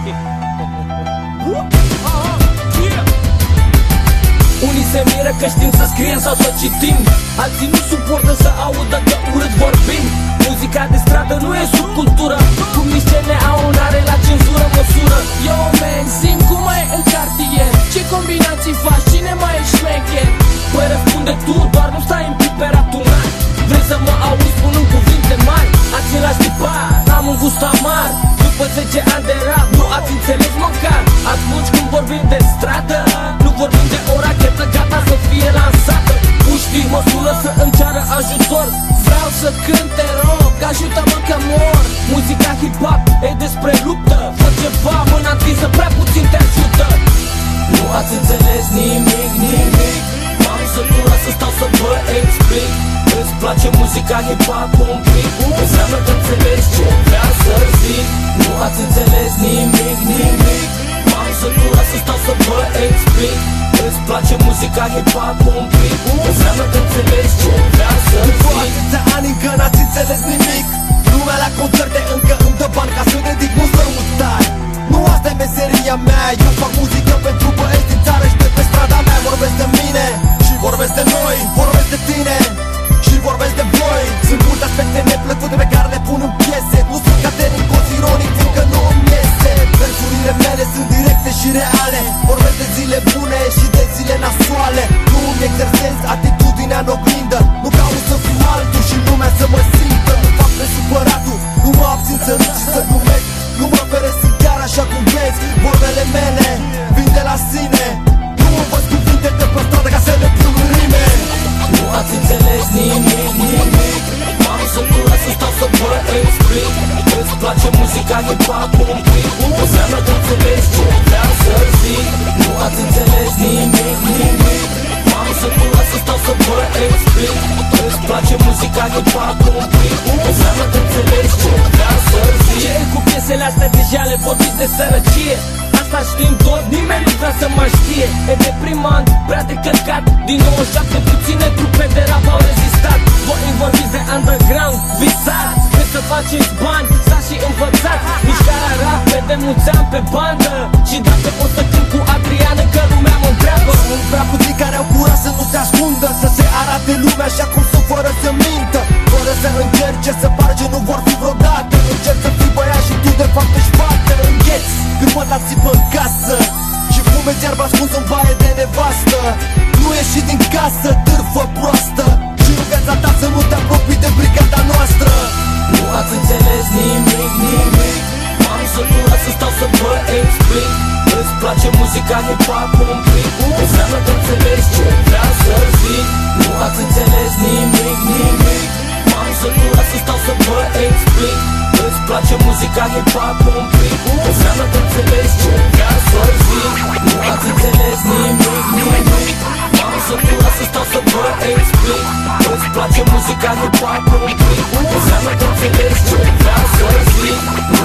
Unii se miră că știm să scriem sau să citim, alții nu suportă să audă că urât vorbim. Muzica de stradă nu e subcultură, cum nici scene au n-are la cenzură măsură. Yo man, simt cum ai în cartier, ce combinații faci, cine mai e șmecher? Păi răspunde tu, doar nu stai în piperat un an. Vrei să mă auzi spunând cuvinte mari, același tipar, am un gust amar. După 10 ani de rap, nu ați înțeles măcar. Atunci când vorbim de stradă, nu vorbim de o rachetă gata să fie lansată. Puștii mă sună să îmi ceară ajutor, vreau să cânt, te rog, ajută-mă că mor. Muzica hip-hop e despre luptă, fă ceva, mâna întinsă, prea puțin te ajută. Nu ați înțeles nimic, nimic, m-am săturat să stau să vă explic. Îți place muzica hip-hop un pic, înseamnă că înțelegi ce vreau să zic. Nu ați înțeles nimic, nimic, m-am săturat să stau să vă explic. Îți place muzica hip-hop un pic, înseamnă că înțelegi ce vreau să zic. După atâția ani încă n-ați înțeles nimic, lumea la concerte încă îmi dă bani ca să dedic un sărutare. Nu asta e meseria mea, eu fac muzică pentru băieți din țară și de pe strada mea. Vorbesc de mine și vorbesc de noi, vorbesc de tine și vorbesc de voi. Sunt multe aspecte neplăcute pe care le pun în piese, nu sunt categoric ironic, fiindcă nu îmi iese. Versurile mele sunt directe și reale, vorbesc de zile bune și de zile nasoale. Nu îmi exersez atitudinea în oglindă, nu caut să fiu altul și lumea să mă simtă. Nu fac pe supăratul, nu mă abțin să râd și să glumesc, nu mă feresc, sunt chiar așa cum vezi. Vorbele mele vin de la sine, nu învăț cuvinte de pe stradă ca să le pun în rime. Nu ați înțeles nimic, nimic, m-am săturat să stau să vă explic. Îți place muzica hip-hop un pic, înseamnă că înțelegi ce vreau să zic. Nu ați înțeles nimic, nimic, m-am săturat să stau să vă explic. Îți place muzica hip-hop un pic, înseamnă că înțelegi ce vreau să zic. Ce e cu piesele astea deja le vorbiți de sărăcie, asta știm tot, nimeni nu vrea să mă știe. E deprimant, prea de călcat, din 97 puține trupe de rap au rezistat. Voi vorbiți de underground, visați, vreți să faceți bani, stați și învățați. Mișcarea rap de mulți ani pe bandă, și dacă o să cânt cu Adriană că lumea mă întreabă. Sunt prea puțini care au curaj să nu se ascundă, să se arate lumea așa cum sunt fără să mintă, fără să încerce să pară ce nu vor fi vreodată. Încerc să fii băiat și tu de fapt ești fată. Îngheți când mă dați țipă în casă și fumezi iarba ascuns în baie de nevastă. Nu ieși din casă, târfă proastă, și în viața ta să nu te apropii de brigada noastră. Nu ați înțeles nimic, nimic, m-am săturat să stau să vă explic. Îți place muzica hip-hop un pic, înseamnă că înțelegi ce vreau să zic. Nu ați înțeles nimic, nimic, m-am săturat să stau să vă explic. Îți place muzica hip-hop un pic, înseamnă că înțelegi ce vreau să zic. Nu ați înțeles nimic, nimic, m-am săturat să stau să vă explic. Îți place muzica hip-hop un pic, înseamnă că înțelegi ce vreau să zic.